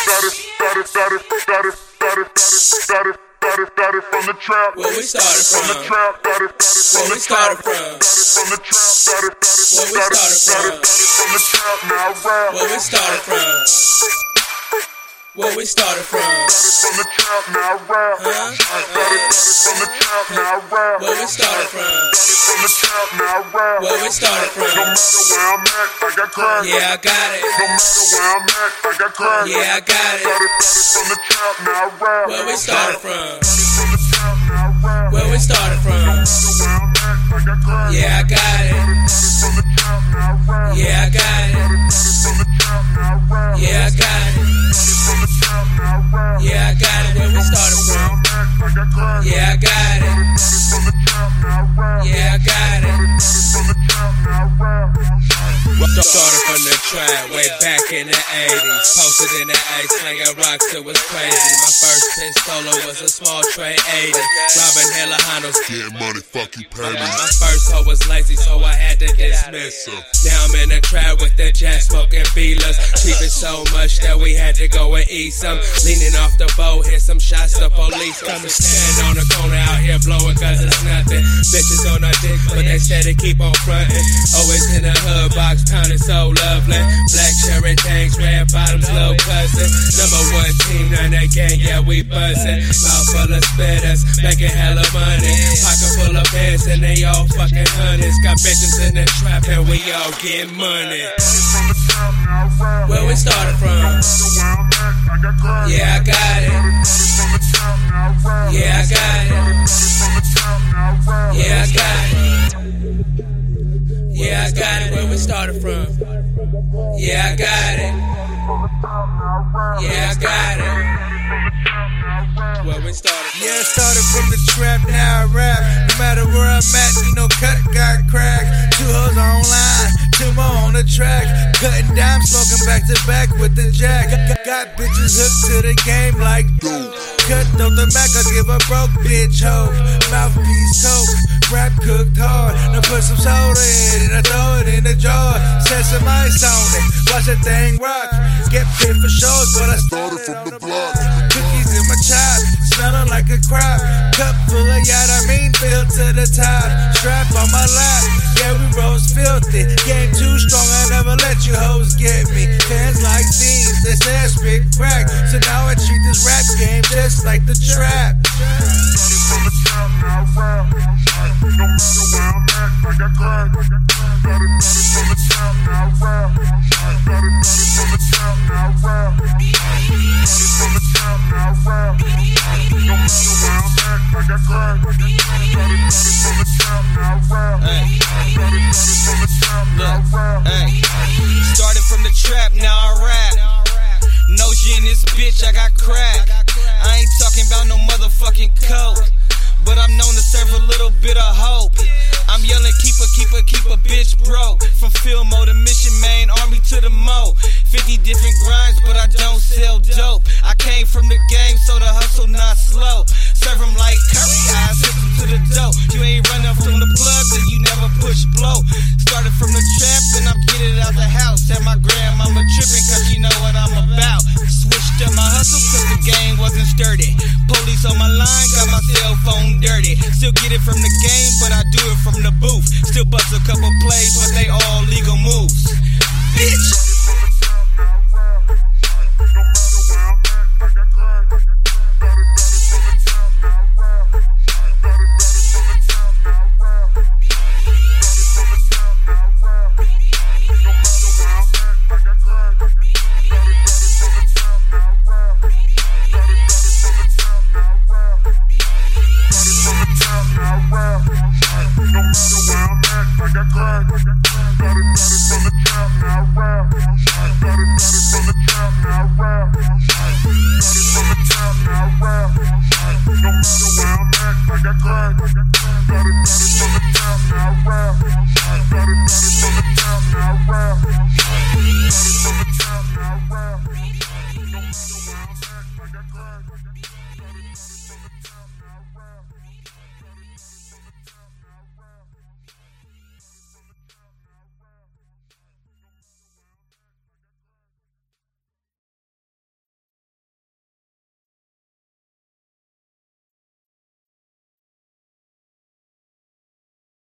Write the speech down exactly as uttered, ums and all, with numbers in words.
Started, started, started, started, started, started, started, started from the trap. Where we started from? From the trap, started, started from the trap. Started from the trap, started, started, started, started from the trap. Now I rap. Where we started from? Where we started from? Started from the trap, now I rap. Huh? Started, started from the trap, now I rap. Where we started from? Started from the trap, now I rap. Where we started from? No matter where I'm at, I got crack. Yeah, I got it. No matter where I'm at, I got crack. Yeah, I got it. Started, started from the trap, now I rap. Where we started from? Started from the trap, now I rap. Where we started from? No matter where I'm at, I got crack. Yeah, I got it. Started from the trap, now I rap. Yeah, I got it. Started from the trap, now I rap. Yeah, I got it. Started from the trap, now I rap. Yeah, I got it. Where we started from? I got crack. Yeah, I got it. Started from the trap, now I rap. Yeah, I got it. Started from the trap, now I rap. Started from the trap way back in the eighties. Posted in the A, slinging rocks, it was crazy. My first pistola was a small tray eighty. Robbing hella Hondos. Getting money, fuck you, pay me. My first hoe was lazy, so I had to dismiss her. Now I'm in the trap with the jack smoking feelers. Creeping so much that we had to go and eat some. Leaning off the boat, hear some shots, the police come and stand on the corner out here blowing cause it's nothing. Bitches on our dick, but they said to keep on frontin'. Always in the hood box, pounding so lovely. Black cherry tanks, red bottoms, little cousin. Number one team, none that gang, yeah, we buzzin'. Mouth full of spitters, making hella money. Pocket full of pants and they all fucking hundreds. Got bitches in the trap and we all get money. Where we started from? Yeah, I got it. Yeah, I got it. Yeah, I got it. Yeah, I got it. Where we started from? Yeah, I got it. Yeah, I got it. Where we started from? Yeah, I started from the trap, now I rap. No matter where I'm at, you know, cut got cracked. Two hoes online, two more on the track. Cutting down, smoking back to back with the jack. Got, got bitches hooked to the game like dude. Cut on the Mac, I give a broke bitch hope. Mouthpiece coke, rap cooked hard. Now put some soda in it, I throw it in the jar. Set some ice on it, watch that thing rock. Get paid for shows, but I started from the block. Cookies in my chop, smelling like a crop. Cup full of yacht, I mean filled to the top. Strap on my lap, yeah we rose filthy. Game too strong, I never let you hoes get me. Fans like thieves, they say I spit crack. So now I treat this rap game just like the trap. Started from the trap, now I rap. No matter where I'm at, I got crack. Started, started from the trap, now I rap. Started, started from the trap, now I rap. Started from the trap, now I rap. No matter where I'm at, I got crack. Started, started from the trap, now I rap. Started, started from the trap, now I rap. Started from the trap, now I rap. No G in this bitch, I got crack. I ain't talking about no motherfucking coke, but I'm known to serve a little bit of hope. I'm yelling, keep a, keep a, keep a bitch broke. From field mode to mission, main army to the mo. fifty different grinds, but I don't sell dope. I came from the game, so the hustle not slow. Serve 'em like curry, I sip 'em to the dough. You ain't run up from the plug, then you never push blow. Started from the trap, and I'm getting out the house. Had my grandmama tripping, cause you know what I'm about. Switched up my hustle, cause the game wasn't sturdy. Police on my line, got my cell phone dirty. Still get it from the